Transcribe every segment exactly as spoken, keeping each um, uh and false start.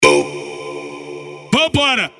Vambora!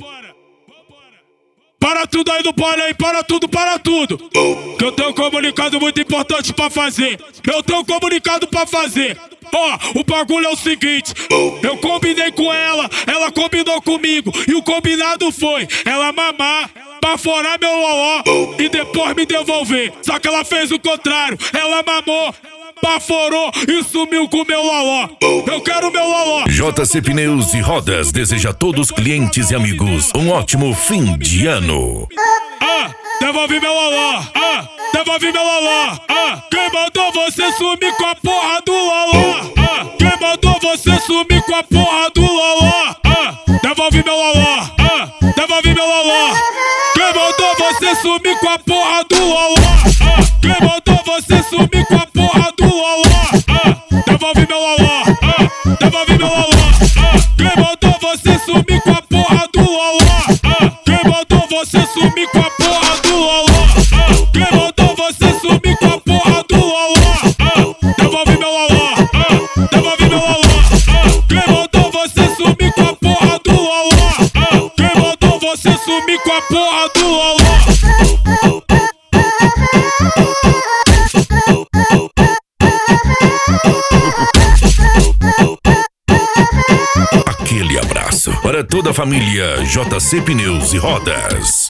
Para tudo aí do pole aí, para tudo, para tudo. Que eu tenho um comunicado muito importante pra fazer. Eu tenho um comunicado pra fazer. Ó, oh, o bagulho é o seguinte. Eu combinei com ela, ela combinou comigo. E o combinado foi ela mamar, baforar meu loló e depois me devolver. Só que ela fez o contrário. Ela mamou, baforou e sumiu com meu loló. Eu quero meu loló. J C Pneus e Rodas deseja a todos clientes e amigos um ótimo fim de ano. Ah, devolve meu loló. Ah, devolve meu loló. Ah, quem mandou você sumir com a porra do loló? Ah, quem mandou você sumir com a porra do loló? Ah, devolve meu loló. Ah, devolve meu loló. Quem mandou você sumir com a porra do loló? Ah, quem mandou você sumir com a porra do loló? Ah, devolve meu loló. Ah, devolve meu loló. Ah, quem mandou você sumir com a porra do loló? Ah, quem mandou você sumir com a porra do loló? Ah, quem mandou você sumir com a porra do loló? Ah, devolve meu loló. Ah, devolve meu loló. Ah, quem mandou você sumir com a porra do loló? Ah, quem mandou você sumir com a porra do loló? Aquele abraço para toda a família J C Pneus e Rodas.